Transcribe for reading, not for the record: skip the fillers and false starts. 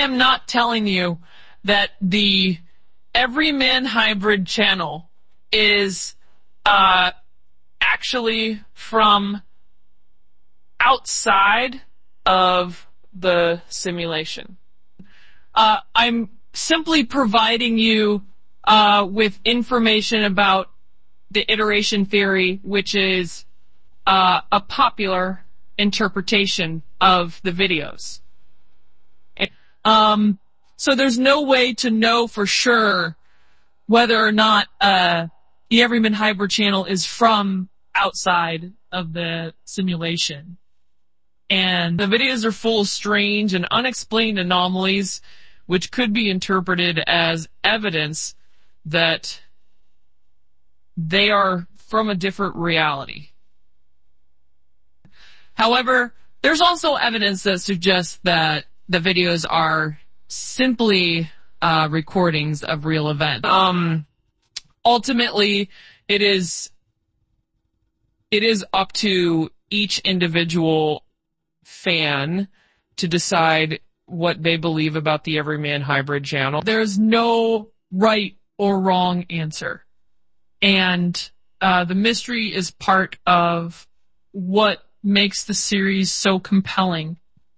am not telling you that the Everyman Hybrid channel is actually from outside of the simulation. I'm simply providing you with information about the iteration theory, which is a popular interpretation of the videos. So there's no way to know for sure whether or not the Everyman Hybrid channel is from outside of the simulation. And the videos are full of strange and unexplained anomalies, which could be interpreted as evidence that they are from a different reality. However, there's also evidence that suggests that the videos are simply recordings of real events. Ultimately, it is up to each individual fan to decide what they believe about the Everyman Hybrid channel. There's no right or wrong answer. And the mystery is part of what makes the series so compelling